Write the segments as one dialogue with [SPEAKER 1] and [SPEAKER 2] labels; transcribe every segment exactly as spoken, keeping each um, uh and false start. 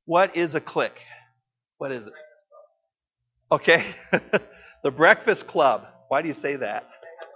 [SPEAKER 1] What is a clique? What is it? Okay. The Breakfast Club. Why do you say that?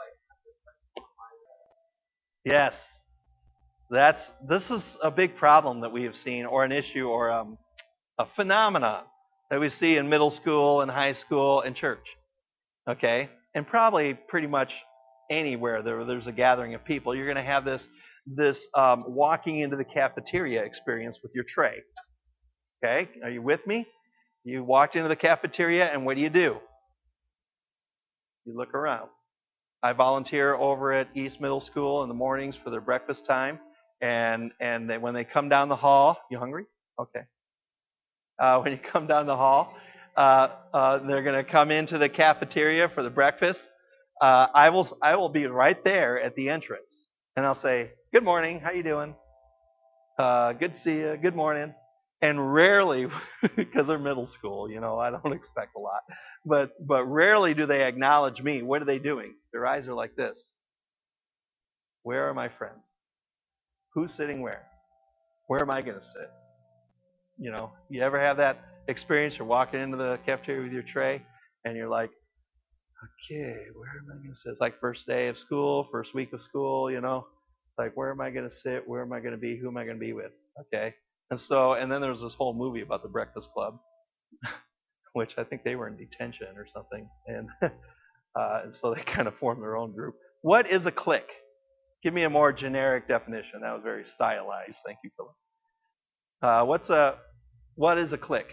[SPEAKER 1] Yes. That's this is a big problem that we have seen, or an issue, or um, a phenomenon that we see in middle school and high school and church. Okay, and probably pretty much anywhere there, there's a gathering of people, you're going to have this this um, walking into the cafeteria experience with your tray. Okay, are you with me? You walked into the cafeteria, and what do you do? You look around. I volunteer over at East Middle School in the mornings for their breakfast time, and and they, when they come down the hall, you hungry? Okay. Uh, when you come down the hall, uh, uh, they're going to come into the cafeteria for the breakfast. Uh, I will I will be right there at the entrance, and I'll say, "Good morning, how you doing? Uh, good to see you. Good morning." And rarely, because they're middle school, you know, I don't expect a lot, but but rarely do they acknowledge me. What are they doing? Their eyes are like this. Where are my friends? Who's sitting where? Where am I going to sit? You know, you ever have that experience? You're walking into the cafeteria with your tray, and you're like, okay, where am I going to sit? It's like first day of school, first week of school, you know. It's like, where am I going to sit? Where am I going to be? Who am I going to be with? Okay. And so, and then there was this whole movie about the Breakfast Club, which I think they were in detention or something. And, uh, and so they kind of formed their own group. What is a clique? Give me a more generic definition. That was very stylized. Thank you, Philip. Uh, what's a, what is a clique?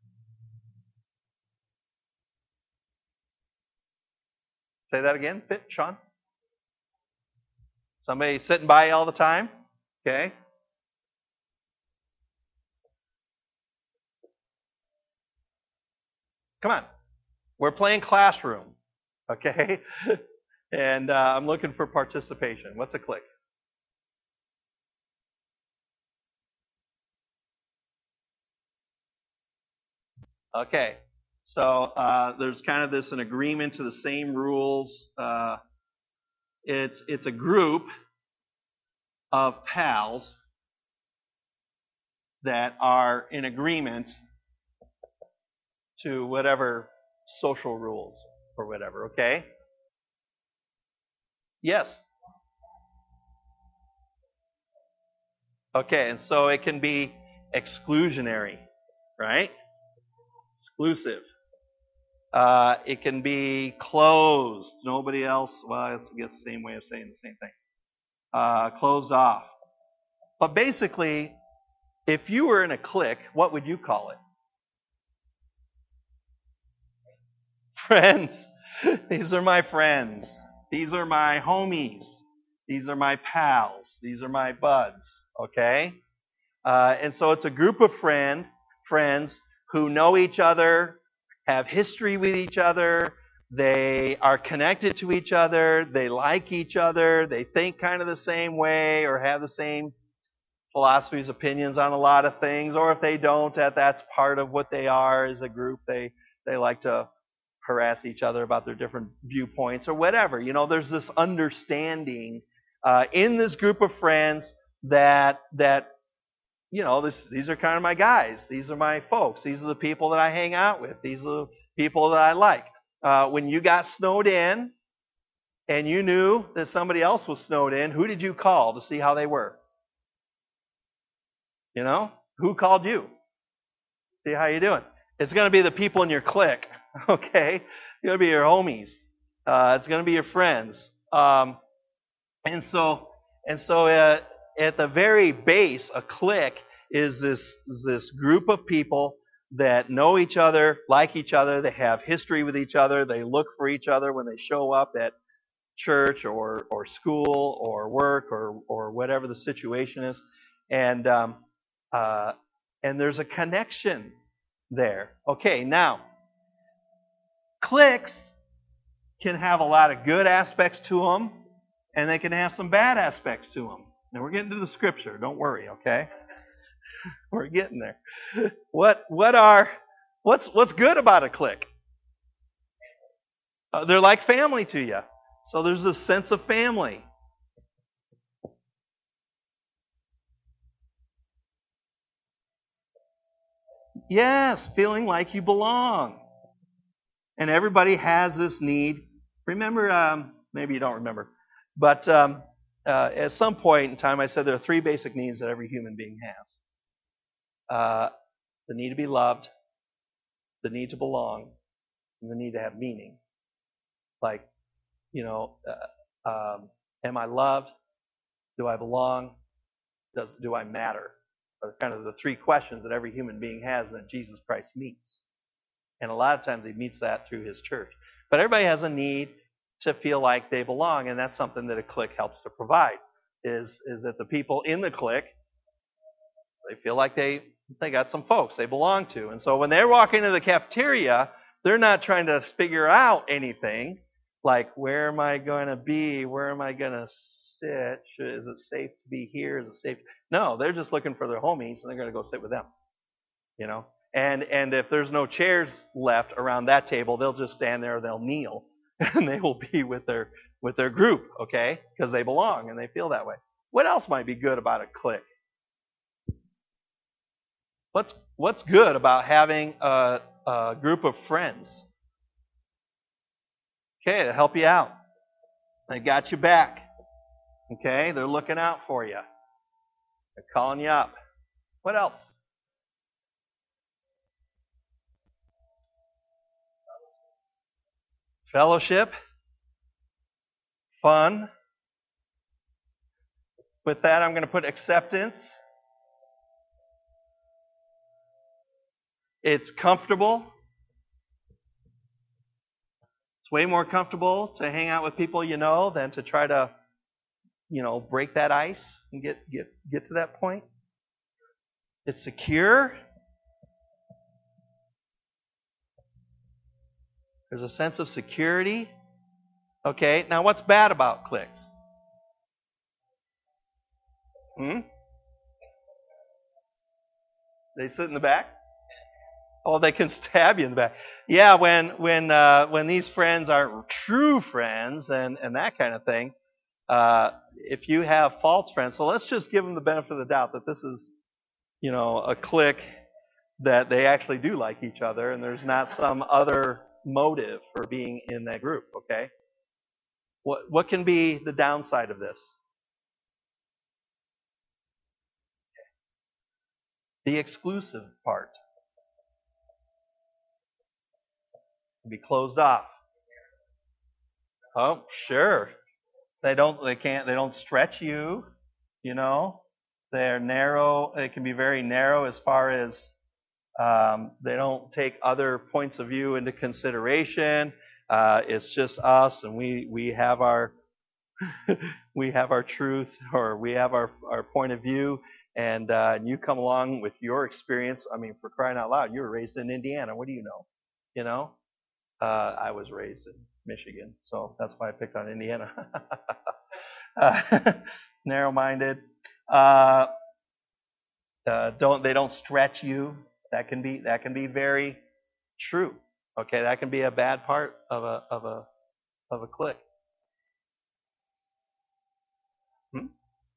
[SPEAKER 1] Say that again, Sean? Somebody sitting by you all the time? Okay. Come on. We're playing classroom. Okay? And uh, I'm looking for participation. What's a clique? Okay. So uh, there's kind of this an agreement to the same rules. Uh, it's it's a group of pals that are in agreement to whatever social rules or whatever. Okay. Yes. Okay, and so it can be exclusionary, right? Exclusive. Uh, it can be closed. Nobody else, well, I guess the same way of saying the same thing. Uh, closed off. But basically, if you were in a clique, what would you call it? Friends. These are my friends. These are my homies. These are my pals. These are my buds. Okay? Uh, and so it's a group of friend, friends who know each other, have history with each other, they are connected to each other, they like each other, they think kind of the same way or have the same philosophies, opinions on a lot of things, or if they don't, that that's part of what they are as a group. They they like to harass each other about their different viewpoints or whatever. You know, there's this understanding uh, in this group of friends that that you know, this, these are kind of my guys. These are my folks. These are the people that I hang out with. These are the people that I like. Uh, when you got snowed in and you knew that somebody else was snowed in, who did you call to see how they were? You know? Who called you? See how you're doing. It's going to be the people in your clique, okay? It's going to be your homies. Uh, it's going to be your friends. Um, and so, and so, uh, at the very base, a clique is this this group of people that know each other, like each other, they have history with each other, they look for each other when they show up at church or or school or work or or whatever the situation is, and um, uh, and there's a connection there. Okay, now cliques can have a lot of good aspects to them, and they can have some bad aspects to them. Now we're getting to the scripture. Don't worry, okay? We're getting there. What what are what's what's good about a clique? Uh, they're like family to you. So there's this sense of family. Yes, feeling like you belong. And everybody has this need. Remember, um, maybe you don't remember, but um, uh, at some point in time I said there are three basic needs that every human being has. Uh, the need to be loved, the need to belong, and the need to have meaning. Like, you know, uh, um, am I loved? Do I belong? Does do I matter? Are kind of the three questions that every human being has and that Jesus Christ meets. And a lot of times he meets that through his church. But everybody has a need to feel like they belong, and that's something that a clique helps to provide. Is is that the people in the clique, they feel like they they got some folks they belong to. And so when they're walking into the cafeteria, they're not trying to figure out anything like, where am I going to be? Where am I going to sit? Should, is it safe to be here? Is it safe? No, they're just looking for their homies, and they're going to go sit with them. You know? And and if there's no chairs left around that table, they'll just stand there, they'll kneel, and they will be with their with their group, okay? Because they belong and they feel that way. What else might be good about a clique? What's what's good about having a, a group of friends? Okay, to help you out. They got you back. Okay, they're looking out for you. They're calling you up. What else? Fellowship. Fun. With that, I'm going to put acceptance. It's comfortable. It's way more comfortable to hang out with people you know than to try to, you know, break that ice and get get get to that point. It's secure. There's a sense of security. Okay, now what's bad about cliques? Hmm? They sit in the back? Oh, they can stab you in the back. Yeah, when when uh, when these friends aren't true friends and, and that kind of thing, uh, if you have false friends, so let's just give them the benefit of the doubt that this is, you know, a clique that they actually do like each other and there's not some other motive for being in that group, okay? What what can be the downside of this? The exclusive part. Be closed off. Oh, sure. They don't they can't they don't stretch you, you know. They're narrow, they can be very narrow as far as um, they don't take other points of view into consideration. Uh, it's just us, and we, we have our we have our truth, or we have our, our point of view, and, uh, and you come along with your experience. I mean, for crying out loud, you were raised in Indiana. What do you know? You know, uh, I was raised in Michigan, so that's why I picked on Indiana. uh, narrow-minded. Uh, uh, don't they don't stretch you? That can be that can be very true. Okay, that can be a bad part of a of a of a clique. Hmm?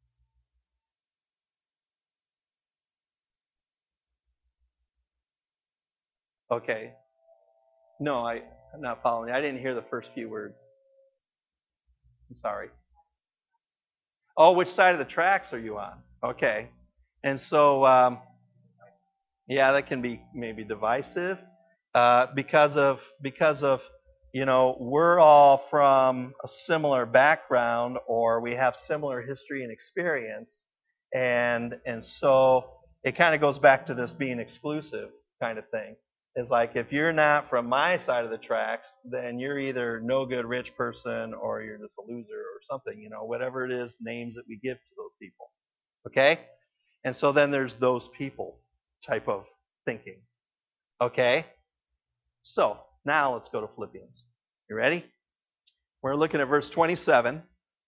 [SPEAKER 1] Okay. No, I, I'm not following. I didn't hear the first few words. I'm sorry. Oh, which side of the tracks are you on? Okay. And so, um, yeah, that can be maybe divisive uh, because of because of you know we're all from a similar background or we have similar history and experience, and and so it kind of goes back to this being exclusive kind of thing. It's like if you're not from my side of the tracks, then you're either no good rich person or you're just a loser or something, you know, whatever it is, names that we give to those people. Okay? And so then there's those people type of thinking. Okay? So now let's go to Philippians. You ready? We're looking at verse twenty-seven.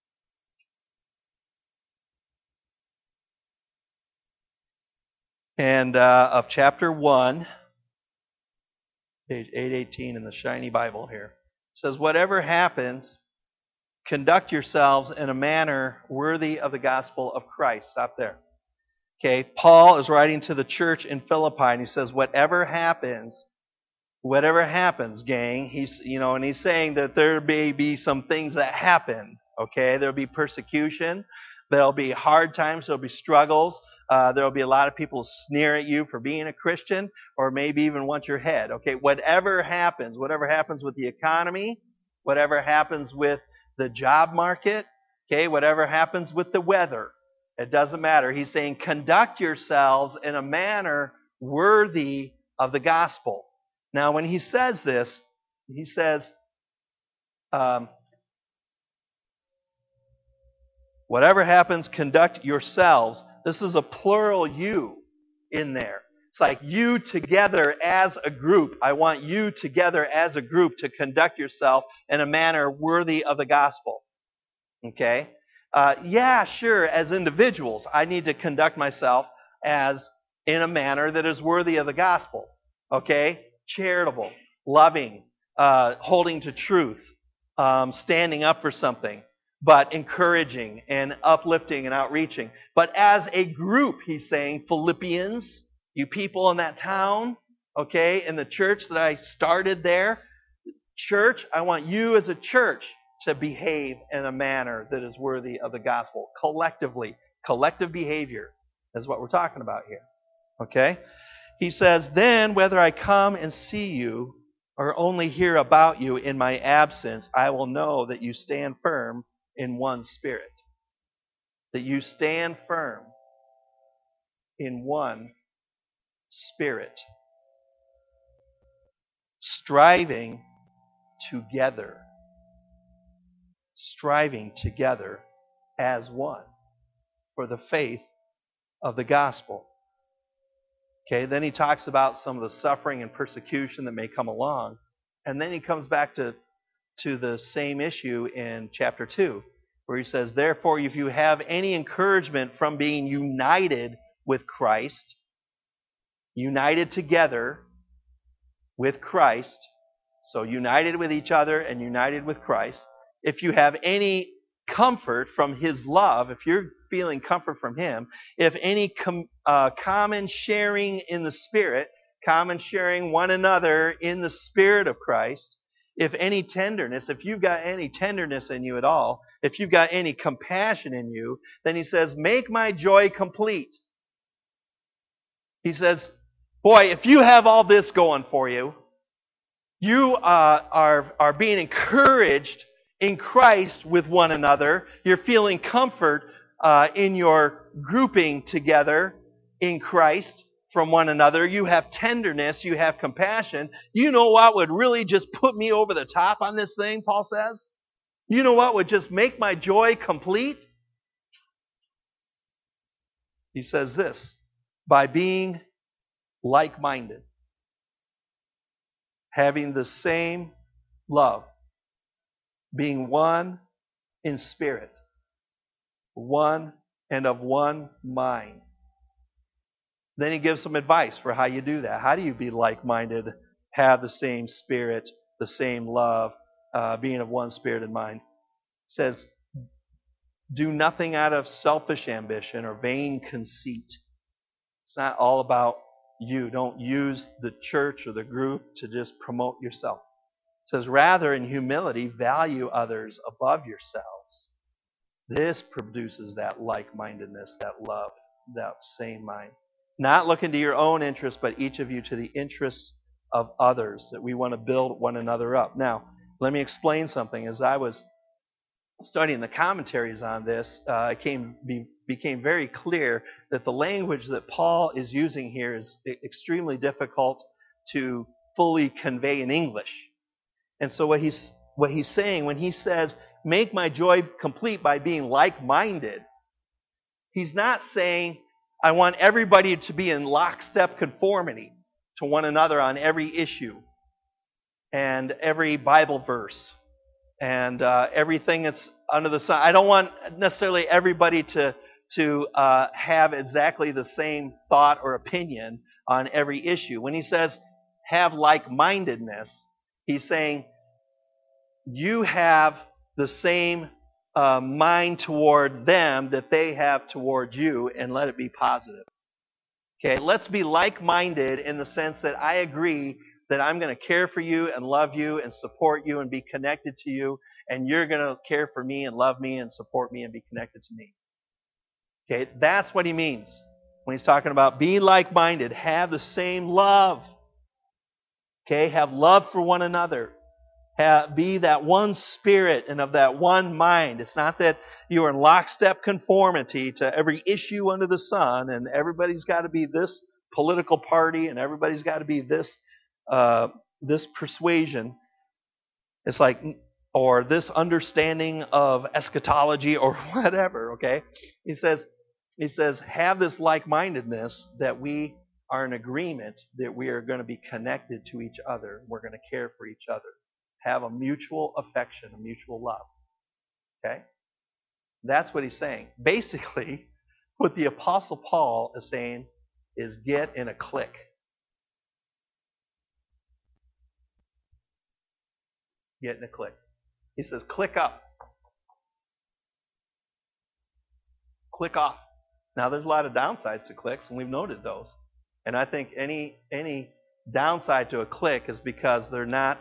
[SPEAKER 1] And uh, of chapter one. Page eight eighteen in the shiny Bible here. It says, whatever happens, conduct yourselves in a manner worthy of the gospel of Christ. Stop there. Okay, Paul is writing to the church in Philippi, and he says, whatever happens, whatever happens, gang, he's, you know, and he's saying that there may be some things that happen, okay? There'll be persecution, there'll be hard times, there'll be struggles, uh, there'll be a lot of people sneer at you for being a Christian, or maybe even want your head, okay? Whatever happens, whatever happens with the economy, whatever happens with the job market, okay, whatever happens with the weather, it doesn't matter. He's saying, conduct yourselves in a manner worthy of the gospel. Now, when he says this, he says, um, whatever happens, conduct yourselves. This is a plural you in there. It's like you together as a group. I want you together as a group to conduct yourself in a manner worthy of the gospel. Okay? Uh, yeah, sure, as individuals, I need to conduct myself as in a manner that is worthy of the gospel. Okay? Charitable, loving, uh, holding to truth, um, standing up for something, but encouraging and uplifting and outreaching. But as a group, he's saying, Philippians, you people in that town, okay, in the church that I started there, church, I want you as a church to behave in a manner that is worthy of the gospel. Collectively, collective behavior is what we're talking about here. Okay? He says, then whether I come and see you or only hear about you in my absence, I will know that you stand firm in one spirit. That you stand firm in one spirit. Striving together. Striving together as one for the faith of the gospel. Okay, then he talks about some of the suffering and persecution that may come along. And then he comes back to, to the same issue in chapter two, where he says, therefore, if you have any encouragement from being united with Christ, united together with Christ, so united with each other and united with Christ, if you have any comfort from His love, if you're feeling comfort from Him, if any com- uh, common sharing in the Spirit, common sharing one another in the Spirit of Christ, if any tenderness, if you've got any tenderness in you at all, if you've got any compassion in you, then he says, make my joy complete. He says, boy, if you have all this going for you, you uh, are, are being encouraged in Christ with one another. You're feeling comfort uh, in your grouping together in Christ from one another. You have tenderness. You have compassion. You know what would really just put me over the top on this thing, Paul says? You know what would just make my joy complete? He says this, by being like-minded, having the same love, being one in spirit, one and of one mind. Then he gives some advice for how you do that. How do you be like-minded, have the same spirit, the same love, uh, being of one spirit and mind? He says, do nothing out of selfish ambition or vain conceit. It's not all about you. Don't use the church or the group to just promote yourself. It says, rather, in humility, value others above yourselves. This produces that like-mindedness, that love, that same mind. Not looking to your own interests, but each of you to the interests of others, that we want to build one another up. Now, let me explain something. As I was studying the commentaries on this, uh, it came, be, became very clear that the language that Paul is using here is extremely difficult to fully convey in English. And so what he's, what he's saying when he says, make my joy complete by being like-minded, he's not saying, I want everybody to be in lockstep conformity to one another on every issue and every Bible verse and uh, everything that's under the sun. I don't want necessarily everybody to, to uh, have exactly the same thought or opinion on every issue. When he says have like-mindedness, he's saying you have the same uh, mind toward them that they have toward you, and let it be positive. Okay, let's be like-minded in the sense that I agree that I'm going to care for you and love you and support you and be connected to you, and you're going to care for me and love me and support me and be connected to me. Okay, that's what he means when he's talking about be like-minded, have the same love. Okay, have love for one another. Have, be that one spirit and of that one mind. It's not that you are in lockstep conformity to every issue under the sun and everybody's got to be this political party and everybody's got to be this uh, this persuasion. It's like, or this understanding of eschatology or whatever, okay? He says, he says, have this like-mindedness that we are in agreement that we are going to be connected to each other. We're going to care for each other. Have a mutual affection, a mutual love. Okay? That's what he's saying. Basically, what the Apostle Paul is saying is get in a clique. Get in a clique. He says, click up. Click off. Now, there's a lot of downsides to cliques, and we've noted those. And I think any any downside to a clique is because they're not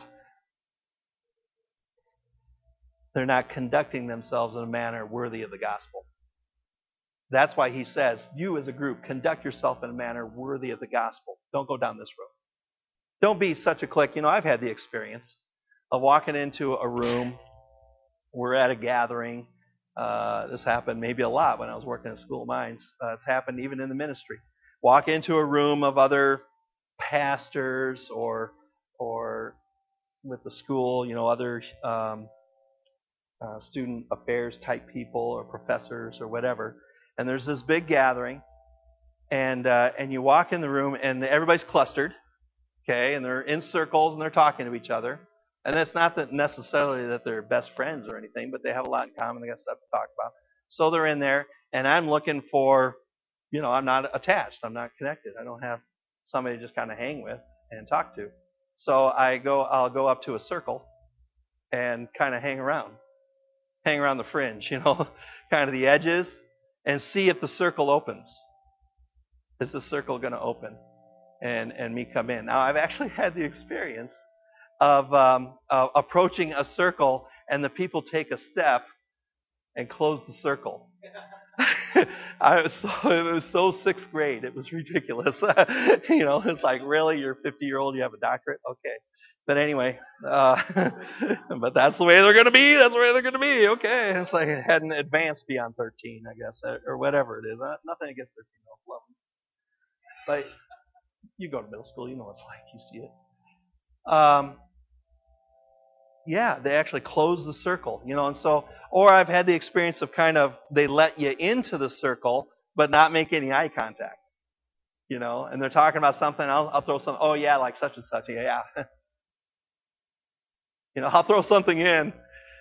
[SPEAKER 1] they're not conducting themselves in a manner worthy of the gospel. That's why he says, you as a group, conduct yourself in a manner worthy of the gospel. Don't go down this road. Don't be such a clique. You know, I've had the experience of walking into a room. We're at a gathering. Uh, this happened maybe a lot when I was working at School of Mines. Uh, it's happened even in the ministry. Walk into a room of other pastors or or with the school, you know, other um, uh, student affairs type people or professors or whatever. And there's this big gathering, and uh, and you walk in the room, and everybody's clustered, okay, and they're in circles and they're talking to each other. And it's not that necessarily that they're best friends or anything, but they have a lot in common. They got stuff to talk about. So they're in there, and I'm looking for, you know, I'm not attached. I'm not connected. I don't have somebody to just kind of hang with and talk to. So I go, I'll go up to a circle and kind of hang around, hang around the fringe, you know, kind of the edges, and see if the circle opens. Is the circle going to open and and me come in? Now, I've actually had the experience of um, uh, approaching a circle, and the people take a step and close the circle. I was so, it was so sixth grade. It was ridiculous. You know, it's like, really? You're fifty-year-old, you have a doctorate? Okay. But anyway, uh, but that's the way they're going to be. That's the way they're going to be. Okay. It's like it hadn't advanced beyond thirteen, I guess, or whatever it is. Nothing against thirteen-year-olds. Love them. But you go to middle school, you know what it's like. You see it. Um, Yeah, they actually close the circle, you know, and so, or I've had the experience of kind of, they let you into the circle, but not make any eye contact, you know, and they're talking about something, I'll, I'll throw some, oh yeah, like such and such, yeah, yeah. You know, I'll throw something in.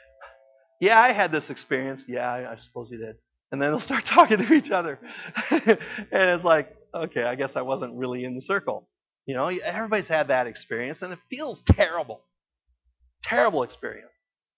[SPEAKER 1] Yeah, I had this experience. Yeah, I, I suppose you did. And then they'll start talking to each other. And it's like, okay, I guess I wasn't really in the circle. You know, everybody's had that experience, and it feels terrible. Terrible experience.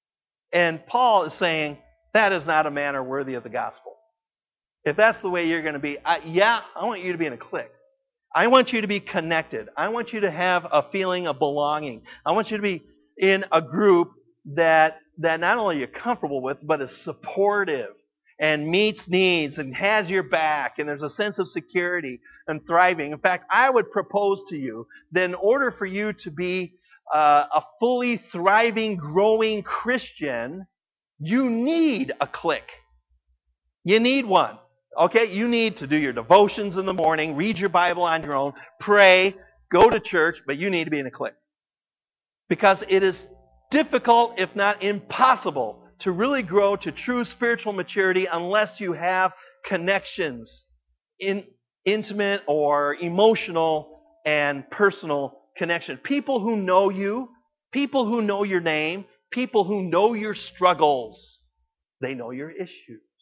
[SPEAKER 1] And Paul is saying that is not a manner worthy of the gospel. If that's the way you're going to be, I, yeah, I want you to be in a clique. I want you to be connected. I want you to have a feeling of belonging. I want you to be in a group that that not only you're comfortable with, but is supportive and meets needs and has your back, and there's a sense of security and thriving. In fact, I would propose to you that in order for you to be Uh, a fully thriving, growing Christian, you need a clique. You need one. Okay? You need to do your devotions in the morning, read your Bible on your own, pray, go to church, but you need to be in a clique. Because it is difficult, if not impossible, to really grow to true spiritual maturity unless you have connections, in intimate or emotional and personal connection. People who know you, people who know your name, people who know your struggles. They know your issues.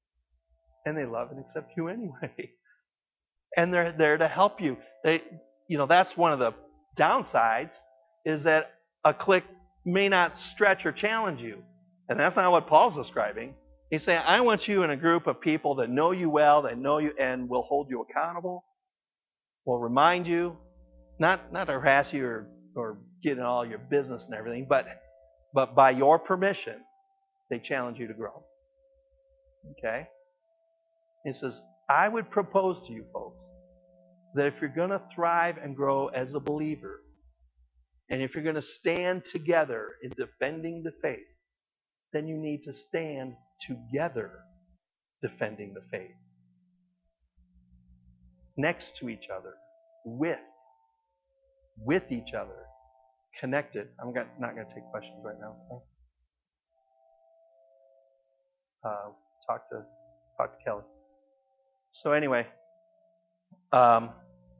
[SPEAKER 1] And they love and accept you anyway. And they're there to help you. They, you know, that's one of the downsides, is that a clique may not stretch or challenge you. And that's not what Paul's describing. He's saying, I want you in a group of people that know you well, that know you and will hold you accountable, will remind you, not not to harass you or, or get in all your business and everything, but but by your permission, they challenge you to grow. Okay? He says, I would propose to you folks that if you're going to thrive and grow as a believer, and if you're going to stand together in defending the faith, then you need to stand together defending the faith. Next to each other, with, with each other, connected. I'm not going to take questions right now. Uh, talk to talk to Kelly. So anyway, um,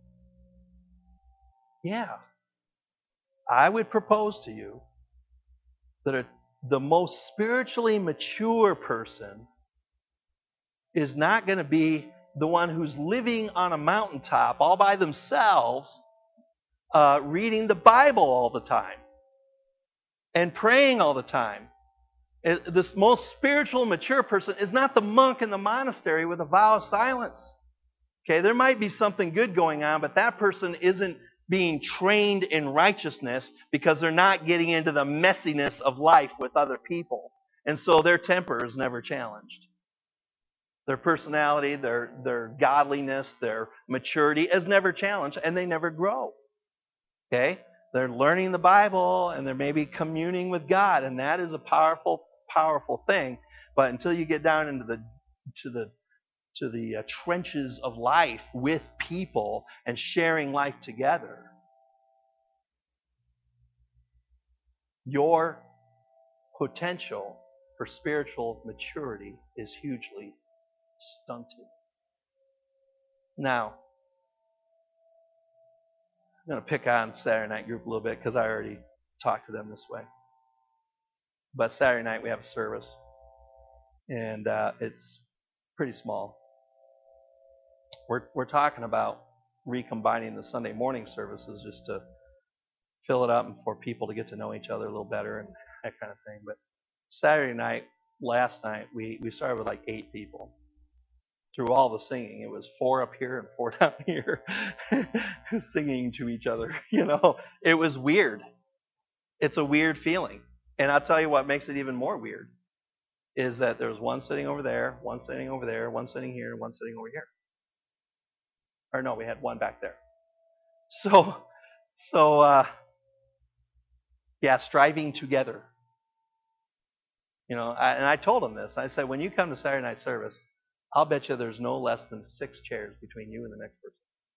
[SPEAKER 1] yeah, I would propose to you that a, the most spiritually mature person is not going to be the one who's living on a mountaintop all by themselves, uh, reading the Bible all the time and praying all the time. It, this most spiritual mature person is not the monk in the monastery with a vow of silence. Okay, there might be something good going on, but that person isn't being trained in righteousness because they're not getting into the messiness of life with other people. And so their temper is never challenged. Their personality, their, their godliness, their maturity is never challenged, and they never grow. Okay? They're learning the Bible, and they're maybe communing with God, and that is a powerful, powerful thing. But until you get down into the to the to the uh, trenches of life with people and sharing life together, your potential for spiritual maturity is hugely stunted. Now, I'm going to pick on Saturday night group a little bit because I already talked to them this way. But Saturday night we have a service, and uh, it's pretty small. We're we're talking about recombining the Sunday morning services just to fill it up and for people to get to know each other a little better and that kind of thing. But Saturday night, last night, we, we started with like eight people. Through all the singing, it was four up here and four down here singing to each other. You know, it was weird. It's a weird feeling. And I'll tell you what makes it even more weird is that there was one sitting over there, one sitting over there, one sitting here, one sitting over here. Or no, we had one back there. So, so uh, yeah, striving together. You know, I, and I told him this. I said, when you come to Saturday night service, I'll bet you there's no less than six chairs between you and the next person.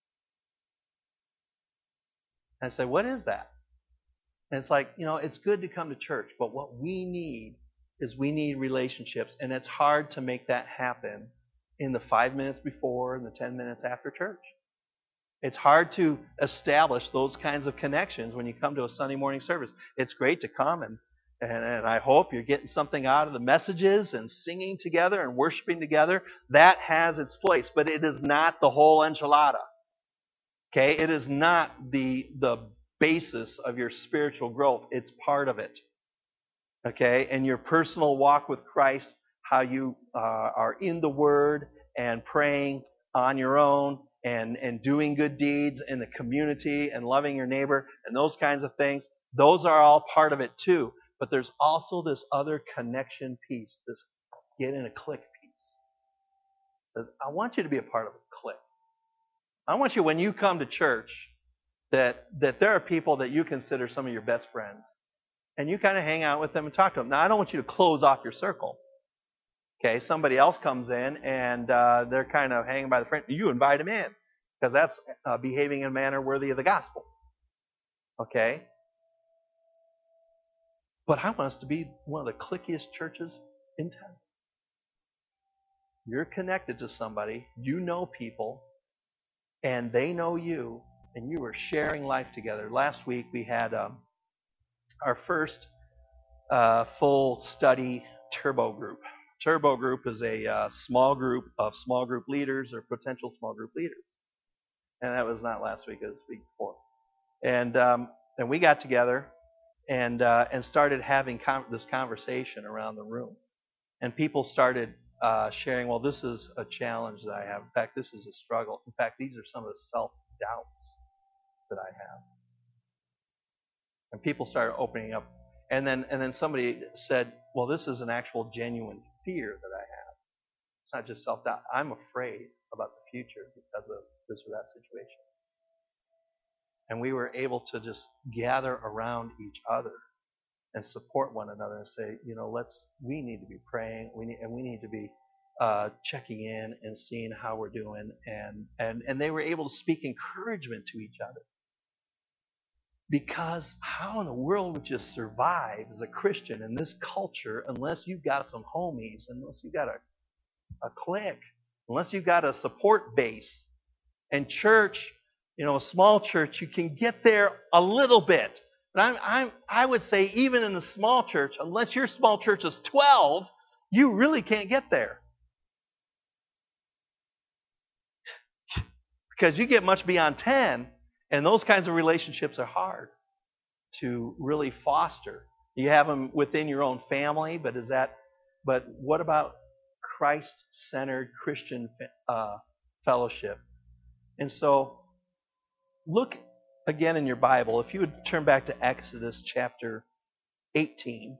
[SPEAKER 1] And I said, what is that? And it's like, you know, it's good to come to church, but what we need is we need relationships. And it's hard to make that happen in the five minutes before and the ten minutes after church. It's hard to establish those kinds of connections when you come to a Sunday morning service. It's great to come, and, and, and I hope you're getting something out of the messages and singing together and worshiping together. That has its place, but it is not the whole enchilada. Okay? It is not the, the basis of your spiritual growth. It's part of it. Okay? And your personal walk with Christ, how you uh, are in the Word and praying on your own and, and doing good deeds in the community and loving your neighbor and those kinds of things, those are all part of it too. But there's also this other connection piece, this get in a clique piece. I want you to be a part of a clique. I want you, when you come to church, that, that there are people that you consider some of your best friends. And you kind of hang out with them and talk to them. Now, I don't want you to close off your circle. Okay, somebody else comes in and uh, they're kind of hanging by the front. You invite them in because that's uh, behaving in a manner worthy of the gospel. Okay? But I want us to be one of the cliquiest churches in town. You're connected to somebody, you know people, and they know you, and you are sharing life together. Last week we had um, our first uh, full study turbo group. Turbo group is a uh, small group of small group leaders or potential small group leaders. And that was not last week, it was the week before. And um, and we got together and uh, and started having com- this conversation around the room. And people started uh, sharing, well, this is a challenge that I have. In fact, this is a struggle. In fact, these are some of the self doubts that I have. And people started opening up. And then and then somebody said, well, this is an actual genuine fear that I have. It's not just self-doubt. I'm afraid about the future because of this or that situation. And we were able to just gather around each other and support one another and say, you know, let's we need to be praying, we need and we need to be uh, checking in and seeing how we're doing, and and and they were able to speak encouragement to each other. Because how in the world would you survive as a Christian in this culture unless you've got some homies, unless you've got a, a clique, unless you've got a support base? And church, you know, a small church, you can get there a little bit. But I'm, I'm, I would say even in a small church, unless your small church is twelve, you really can't get there. Because you get much beyond ten, and those kinds of relationships are hard to really foster. You have them within your own family, but is that? But what about Christ-centered Christian uh, fellowship? And so, look again in your Bible. If you would turn back to Exodus chapter eighteen.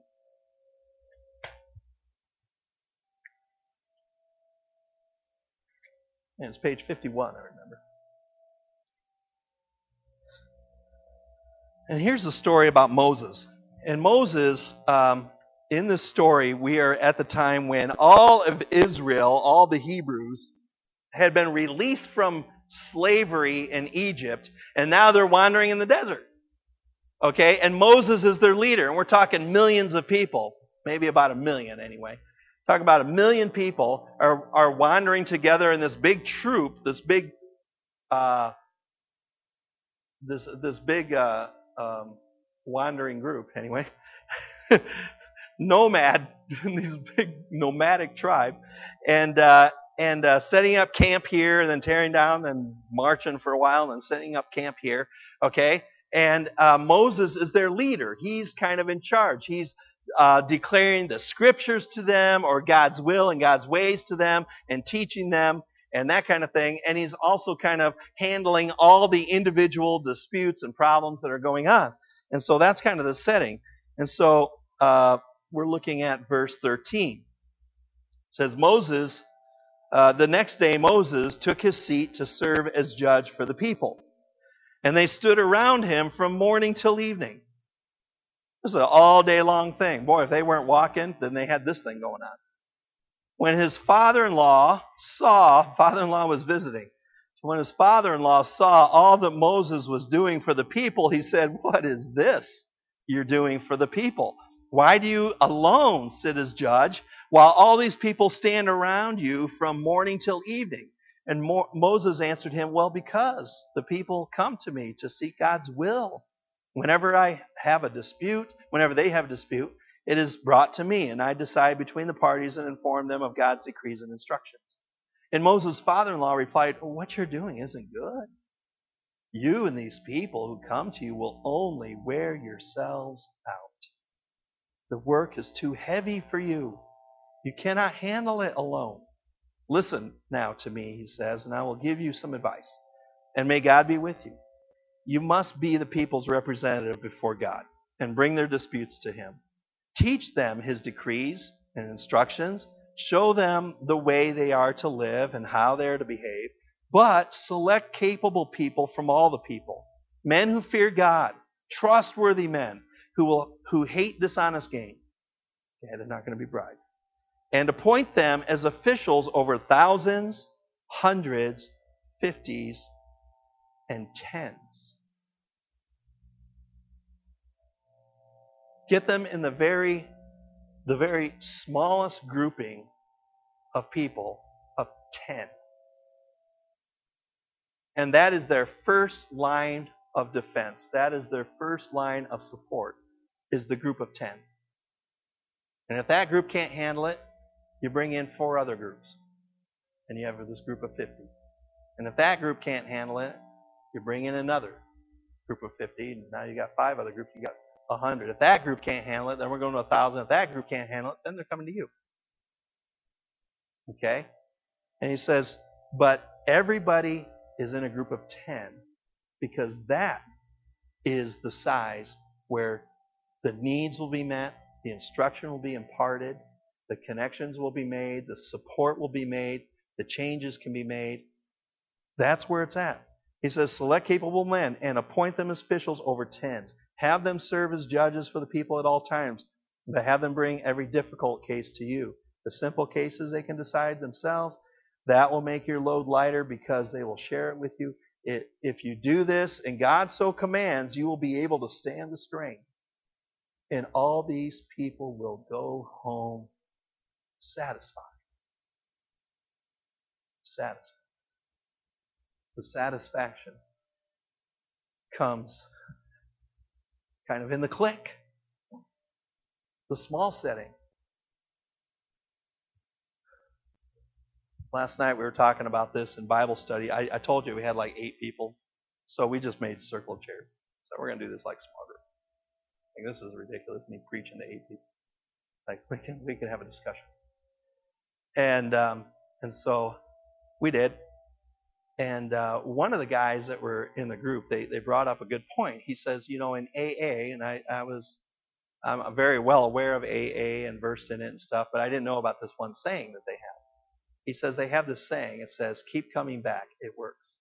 [SPEAKER 1] And it's page fifty-one, I remember. And here's the story about Moses. And Moses, um, in this story, we are at the time when all of Israel, all the Hebrews, had been released from slavery in Egypt, and now they're wandering in the desert. Okay? And Moses is their leader, and we're talking millions of people, maybe about a million anyway. Talk about a million people are, are wandering together in this big troop, this big, uh, this this big uh, um, wandering group anyway, nomad, these big nomadic tribe, and uh, and uh, setting up camp here, and then tearing down, and marching for a while, and then setting up camp here. Okay, and uh, Moses is their leader. He's kind of in charge. He's Uh, declaring the scriptures to them, or God's will and God's ways to them, and teaching them, and that kind of thing. And he's also kind of handling all the individual disputes and problems that are going on. And so that's kind of the setting. And so uh, we're looking at verse thirteen. It says, Moses, uh, the next day Moses took his seat to serve as judge for the people. And they stood around him from morning till evening. This is an all-day long thing. Boy, if they weren't walking, then they had this thing going on. When his father-in-law saw, father-in-law was visiting. When his father-in-law saw all that Moses was doing for the people, he said, what is this you're doing for the people? Why do you alone sit as judge while all these people stand around you from morning till evening? And Mo- Moses answered him, well, because the people come to me to seek God's will. Whenever I have a dispute, whenever they have a dispute, it is brought to me, and I decide between the parties and inform them of God's decrees and instructions. And Moses' father-in-law replied, well, what you're doing isn't good. You and these people who come to you will only wear yourselves out. The work is too heavy for you. You cannot handle it alone. Listen now to me, he says, and I will give you some advice. And may God be with you. You must be the people's representative before God and bring their disputes to him. Teach them his decrees and instructions. Show them the way they are to live and how they are to behave. But select capable people from all the people, men who fear God, trustworthy men who will who hate dishonest gain. Yeah, they're not going to be bribed. And appoint them as officials over thousands, hundreds, fifties, and tens. Get them in the very, the very smallest grouping of people of ten. And that is their first line of defense. That is their first line of support, is the group of ten. And if that group can't handle it, you bring in four other groups. And you have this group of fifty. And if that group can't handle it, you bring in another group of fifty. And now you got five other groups. You got a hundred. If that group can't handle it, then we're going to a thousand. If that group can't handle it, then they're coming to you. Okay? And he says, but everybody is in a group of ten, because that is the size where the needs will be met, the instruction will be imparted, the connections will be made, the support will be made, the changes can be made. That's where it's at. He says, select capable men and appoint them as officials over tens. Have them serve as judges for the people at all times, but have them bring every difficult case to you. The simple cases they can decide themselves. That will make your load lighter because they will share it with you. It, if you do this, and God so commands, you will be able to stand the strain. And all these people will go home satisfied. Satisfied. The satisfaction comes kind of in the clique, the small setting. Last night we were talking about this in Bible study. I, I told you we had like eight people, so we just made a circle of chairs. So we're going to do this like small group. I think this is ridiculous, me preaching to eight people. Like we can we can have a discussion. And um, and so we did. And uh, one of the guys that were in the group, they, they brought up a good point. He says, you know, in A A, and I, I was I'm very well aware of A A and versed in it and stuff, but I didn't know about this one saying that they have. He says they have this saying. It says, keep coming back. It works.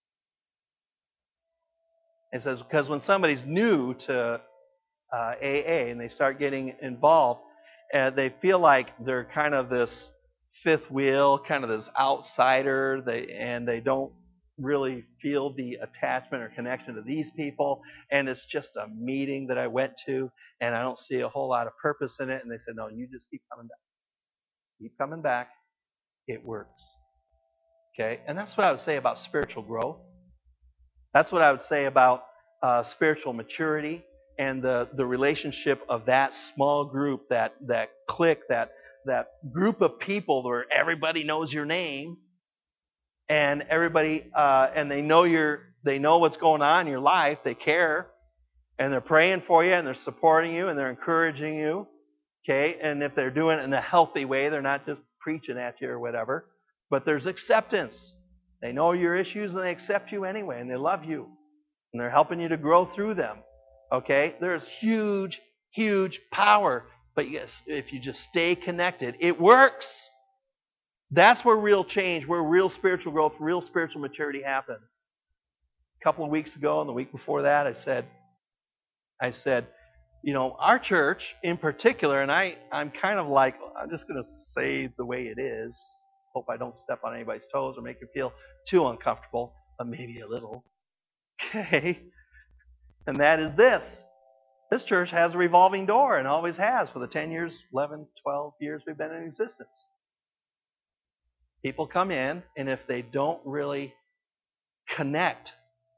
[SPEAKER 1] It says, because when somebody's new to uh, A A and they start getting involved, uh, they feel like they're kind of this fifth wheel, kind of this outsider, they, and they don't really feel the attachment or connection to these people, and it's just a meeting that I went to, and I don't see a whole lot of purpose in it. And they said, no, you just keep coming back. Keep coming back. It works. Okay? And that's what I would say about spiritual growth. That's what I would say about uh, spiritual maturity and the, the relationship of that small group, that, that clique, that that group of people where everybody knows your name, and everybody uh, and they know your they know what's going on in your life. They care, and they're praying for you, and they're supporting you, and they're encouraging you. Okay, and if they're doing it in a healthy way, they're not just preaching at you or whatever. But there's acceptance. They know your issues, and they accept you anyway, and they love you, and they're helping you to grow through them. Okay, there's huge, huge power. But yes, if you just stay connected, it works. That's where real change, where real spiritual growth, real spiritual maturity happens. A couple of weeks ago, and the week before that, I said, I said, you know, our church in particular, and I, I'm kind of like, I'm just going to say the way it is. Hope I don't step on anybody's toes or make you feel too uncomfortable, but maybe a little. Okay? And that is this. This church has a revolving door and always has for the ten years, eleven, twelve years we've been in existence. People come in, and if they don't really connect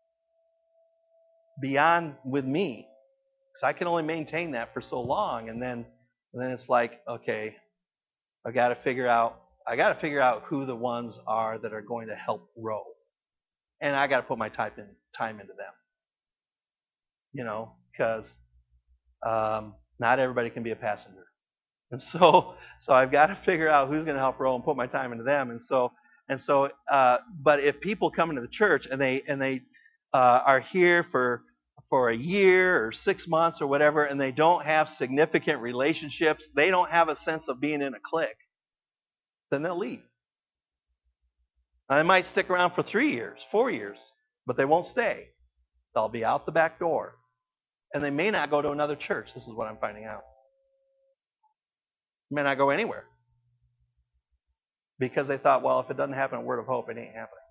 [SPEAKER 1] beyond with me, because I can only maintain that for so long, and then and then it's like, okay, I got to figure out I got to figure out who the ones are that are going to help grow, and I got to put my time in time into them. You know, because Um, not everybody can be a passenger. And so so I've got to figure out who's going to help row and put my time into them. And so and so uh, but if people come into the church and they and they uh, are here for for a year or six months or whatever, and they don't have significant relationships, they don't have a sense of being in a clique, then they'll leave. Now, they might stick around for three years, four years, but they won't stay. They'll be out the back door. And they may not go to another church. This is what I'm finding out. They may not go anywhere. Because they thought, well, if it doesn't happen at Word of Hope, it ain't happening.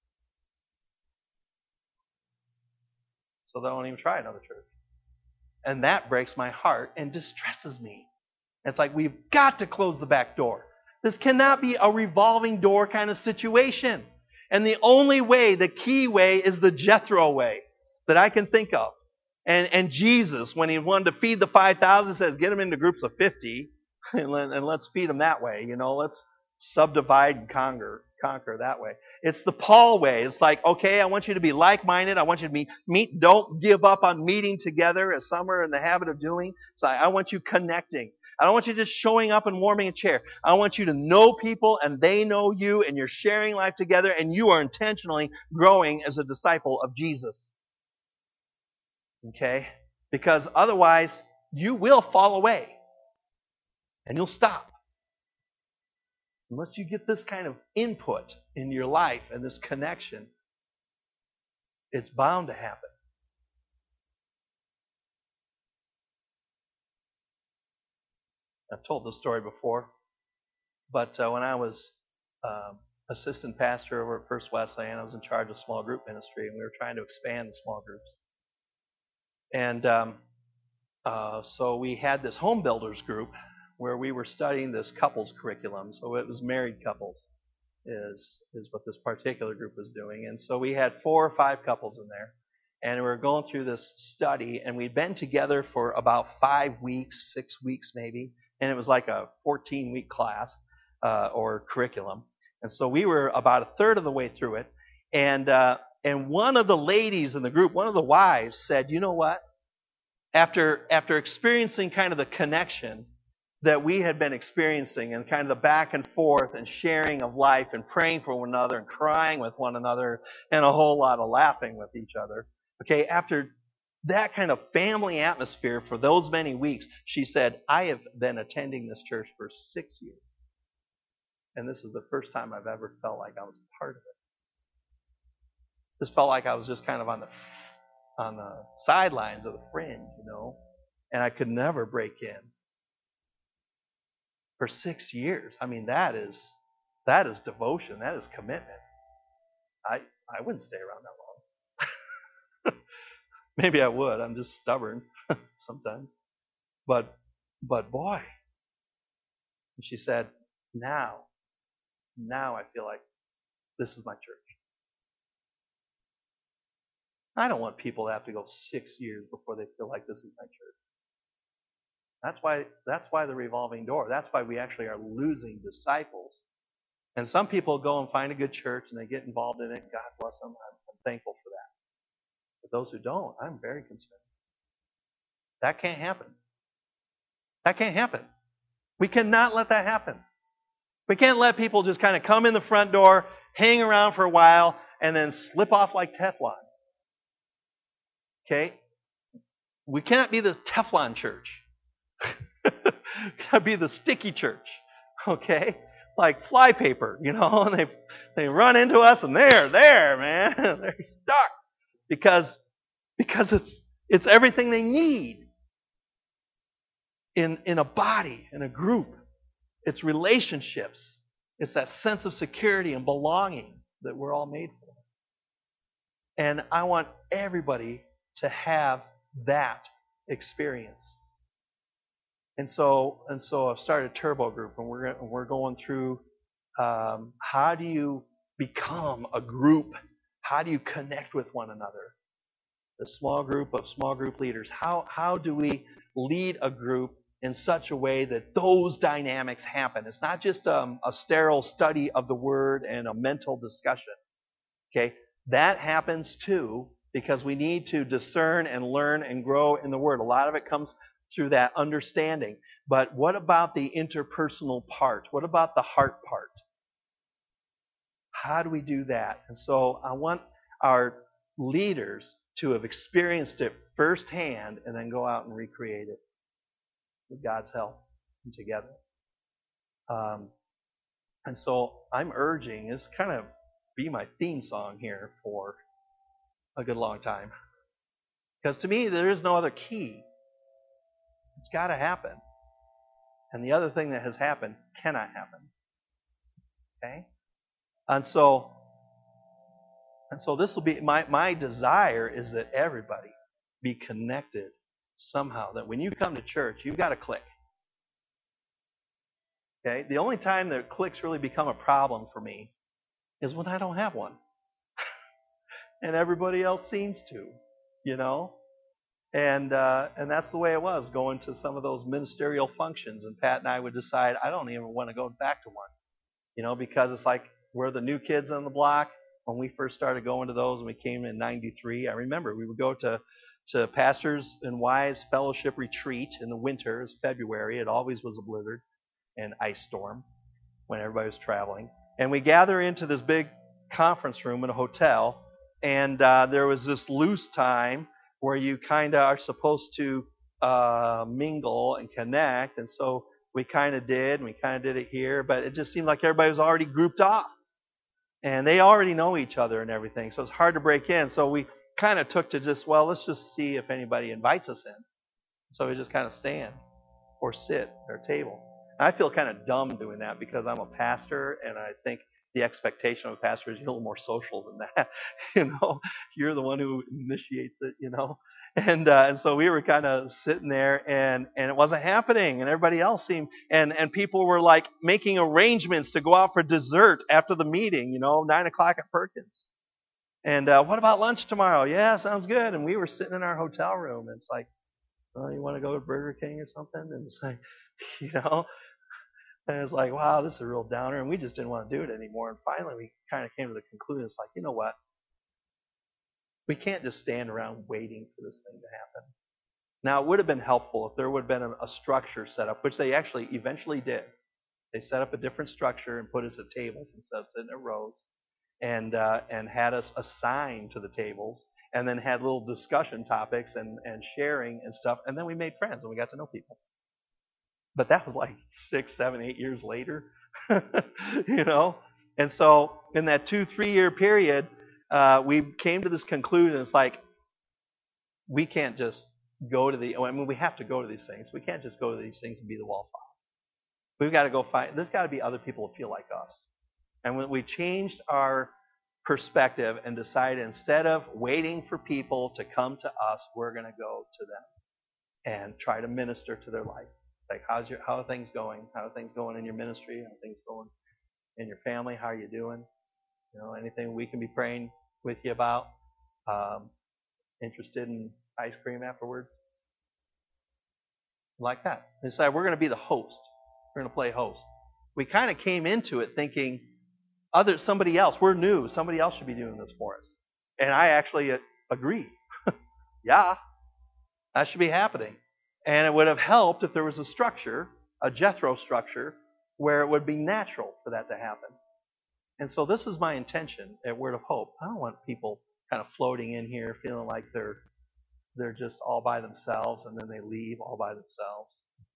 [SPEAKER 1] So they won't even try another church. And that breaks my heart and distresses me. It's like, we've got to close the back door. This cannot be a revolving door kind of situation. And the only way, the key way, is the Jethro way that I can think of. And and Jesus, when he wanted to feed the five thousand, says, get them into groups of fifty, and, let, and let's feed them that way. You know, let's subdivide and conquer, conquer that way. It's the Paul way. It's like, okay, I want you to be like-minded. I want you to be, meet. Don't give up on meeting together, as some are in the habit of doing. So I, I want you connecting. I don't want you just showing up and warming a chair. I want you to know people and they know you and you're sharing life together and you are intentionally growing as a disciple of Jesus. Okay? Because otherwise, you will fall away and you'll stop. Unless you get this kind of input in your life and this connection, it's bound to happen. I've told this story before, but uh, when I was um, assistant pastor over at First Wesleyan, I was in charge of small group ministry, and we were trying to expand the small groups. And um, uh, so we had this home builders group where we were studying this couples curriculum. So it was married couples is is what this particular group was doing. And so we had four or five couples in there. And we were going through this study, and we'd been together for about five weeks, six weeks maybe. And it was like a fourteen-week class uh, or curriculum. And so we were about a third of the way through it. And uh, and one of the ladies in the group, one of the wives, said, you know what? After after experiencing kind of the connection that we had been experiencing and kind of the back and forth and sharing of life and praying for one another and crying with one another and a whole lot of laughing with each other. Okay, after that kind of family atmosphere for those many weeks, she said, I have been attending this church for six years. And this is the first time I've ever felt like I was part of it. This felt like I was just kind of on the on the sidelines of the fringe, you know, and I could never break in. For six years. I mean, that is that is devotion. That is commitment. I I wouldn't stay around that long. Maybe I would. I'm just stubborn sometimes. But but boy. And she said, now, now I feel like this is my church. I don't want people to have to go six years before they feel like this is my church. That's why that's why the revolving door. That's why we actually are losing disciples. And some people go and find a good church and they get involved in it. God bless them. I'm, I'm thankful for that. But those who don't, I'm very concerned. That can't happen. That can't happen. We cannot let that happen. We can't let people just kind of come in the front door, hang around for a while, and then slip off like Teflon. Okay? We cannot be the Teflon church. Gotta be the sticky church, okay? Like flypaper, you know, and they they run into us and they're there, man. They're stuck because because it's it's everything they need in in a body, in a group. It's relationships. It's that sense of security and belonging that we're all made for. And I want everybody to have that experience. And so, and so I've started a Turbo Group, and we're we're going through um, how do you become a group? How do you connect with one another? The small group of small group leaders. How how do we lead a group in such a way that those dynamics happen? It's not just um, a sterile study of the Word and a mental discussion. Okay, that happens too because we need to discern and learn and grow in the Word. A lot of it comes through that understanding. But what about the interpersonal part? What about the heart part? How do we do that? And so I want our leaders to have experienced it firsthand and then go out and recreate it with God's help and together. Um, and so I'm urging, this kind of be my theme song here for a good long time. Because to me, there is no other key. It's got to happen. And the other thing that has happened cannot happen. Okay? And so, and so this will be, my, my desire is that everybody be connected somehow. That when you come to church, you've got to click. Okay? The only time that clicks really become a problem for me is when I don't have one. And everybody else seems to, you know? And uh, and that's the way it was, going to some of those ministerial functions. And Pat and I would decide, I don't even want to go back to one. You know, because it's like we're the new kids on the block. When we first started going to those and we came in ninety-three, I remember we would go to to Pastors and Wives Fellowship Retreat in the winter. It's February. It always was a blizzard and ice storm when everybody was traveling. And we gather into this big conference room in a hotel, and uh, there was this loose time where you kind of are supposed to uh, mingle and connect, and so we kind of did, and we kind of did it here, but it just seemed like everybody was already grouped off. And they already know each other and everything, so it's hard to break in. So we kind of took to just, well, let's just see if anybody invites us in. So we just kind of stand or sit at our table. I feel kind of dumb doing that because I'm a pastor, and I think the expectation of a pastor is you're a little more social than that. You know, you're the one who initiates it. You know, and uh, and so we were kind of sitting there, and and it wasn't happening, and everybody else seemed, and and people were like making arrangements to go out for dessert after the meeting. You know, nine o'clock at Perkins. And uh, what about lunch tomorrow? Yeah, sounds good. And we were sitting in our hotel room, and it's like, well, you want to go to Burger King or something? And it's like, you know. And it's like, wow, this is a real downer, and we just didn't want to do it anymore. And finally, we kind of came to the conclusion, it's like, you know what? We can't just stand around waiting for this thing to happen. Now, it would have been helpful if there would have been a, a structure set up, which they actually eventually did. They set up a different structure and put us at tables instead of sitting in rows, and uh, and had us assigned to the tables, and then had little discussion topics and, and sharing and stuff, and then we made friends, and we got to know people. But that was like six, seven, eight years later, you know. And so in that two, three-year period, uh, we came to this conclusion. It's like we can't just go to the. I mean, we have to go to these things. We can't just go to these things and be the wallflower. We've got to go find. There's got to be other people who feel like us. And when we changed our perspective and decided instead of waiting for people to come to us, we're going to go to them and try to minister to their life. Like, how's your, how are things going? How are things going in your ministry? How are things going in your family? How are you doing? You know, anything we can be praying with you about? Um, interested in ice cream afterwards? Like that. We decided we're going to be the host. We're going to play host. We kind of came into it thinking, other somebody else, we're new. Somebody else should be doing this for us. And I actually agree. Yeah, that should be happening. And it would have helped if there was a structure, a Jethro structure, where it would be natural for that to happen. And so this is my intention at Word of Hope. I don't want people kind of floating in here feeling like they're they're just all by themselves and then they leave all by themselves.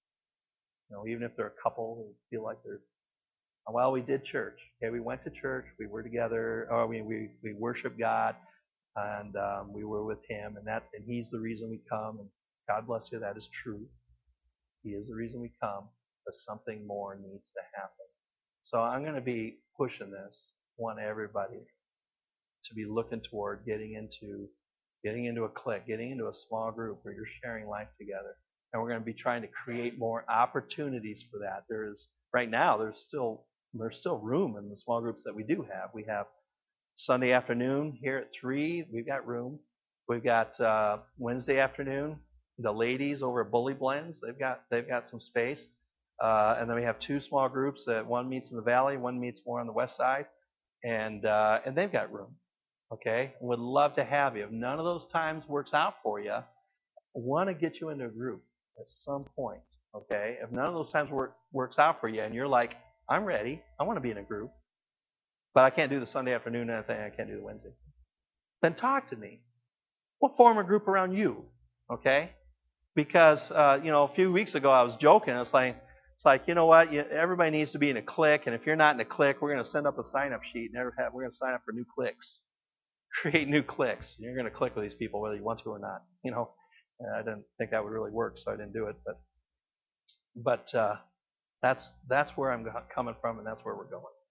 [SPEAKER 1] You know, even if they're a couple who feel like they're, well, we did church. Okay, we went to church. We were together. Or we we we worship God, and um, we were with Him, and that's and He's the reason we come. And God bless you, that is true. He is the reason we come, but something more needs to happen. So I'm going to be pushing this, want everybody to be looking toward getting into getting into a clique, getting into a small group where you're sharing life together. And we're going to be trying to create more opportunities for that. There is right now there's still there's still room in the small groups that we do have. We have Sunday afternoon here at three, we've got room. We've got uh, Wednesday afternoon. The ladies over at Bully Blends, they've got they've got some space, uh, and then we have two small groups. That one meets in the valley, one meets more on the west side, and uh, and they've got room. Okay, would love to have you. If none of those times works out for you, I want to get you into a group at some point. Okay, if none of those times work works out for you, and you're like, I'm ready, I want to be in a group, but I can't do the Sunday afternoon and I can't do the Wednesday, then talk to me. We'll form a group around you. Okay. Because, uh, you know, a few weeks ago I was joking. It's like, it's like you know what? You, everybody needs to be in a clique, and if you're not in a clique, we're going to send up a sign-up sheet. And have, we're going to sign up for new cliques. Create new cliques. You're going to click with these people whether you want to or not. You know, I didn't think that would really work, so I didn't do it. But, but uh, that's that's where I'm coming from, and that's where we're going.